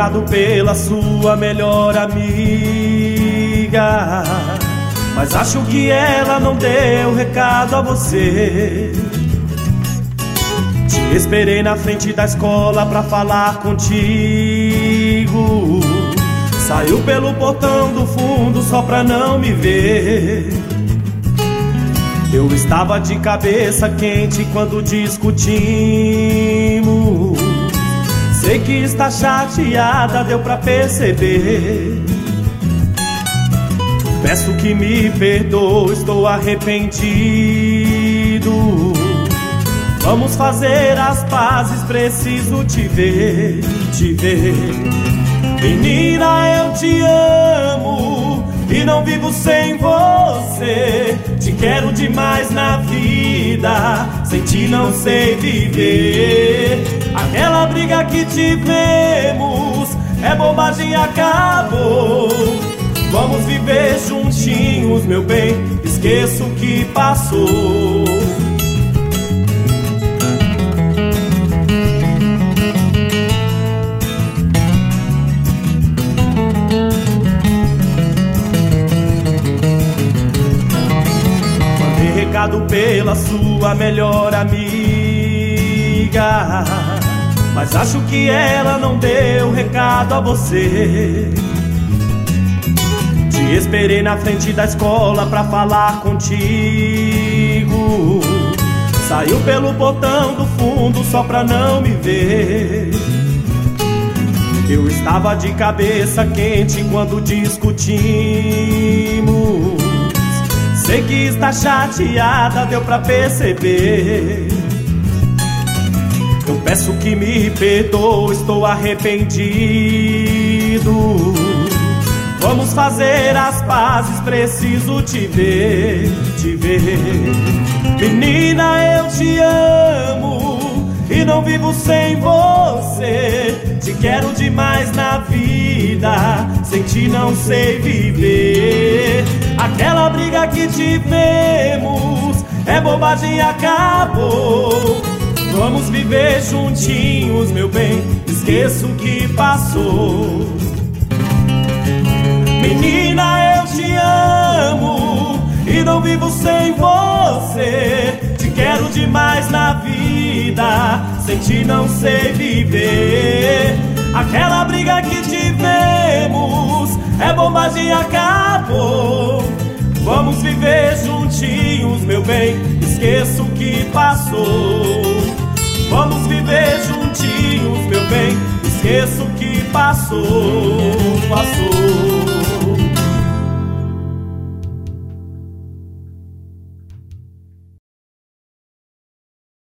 recado pela sua melhor amiga, mas acho que ela não deu recado a você. Te esperei na frente da escola pra falar contigo. Saiu pelo portão do fundo só pra não me ver. Eu estava de cabeça quente quando discutimos. Sei que está chateada, deu pra perceber. Peço que me perdoe, estou arrependido. Vamos fazer as pazes, preciso te ver, te ver. Menina, eu te amo e não vivo sem você. Te quero demais na vida, sem ti não sei viver. Aquela briga que tivemos é bobagem, acabou. Vamos viver juntinhos, meu bem, esqueça o que passou. Recado pela sua melhor amiga, mas acho que ela não deu recado a você. Te esperei na frente da escola pra falar contigo. Saiu pelo portão do fundo só pra não me ver. Eu estava de cabeça quente quando discutimos. Sei que está chateada, deu pra perceber. Eu peço que me perdoe, estou arrependido. Vamos fazer as pazes, preciso te ver, te ver. Menina, eu te amo e não vivo sem você. Te quero demais na vida, sem ti não sei viver. Aquela briga que tivemos é bobagem, acabou. Vamos viver juntinhos, meu bem, esqueça o que passou. Menina, eu te amo e não vivo sem você. Te quero demais na vida, sem ti não sei viver. Aquela briga que tivemos é bobagem, acabou. Vamos viver juntinhos, meu bem, esqueça o que passou. Vamos viver juntinhos, meu bem, esqueça o que passou, passou.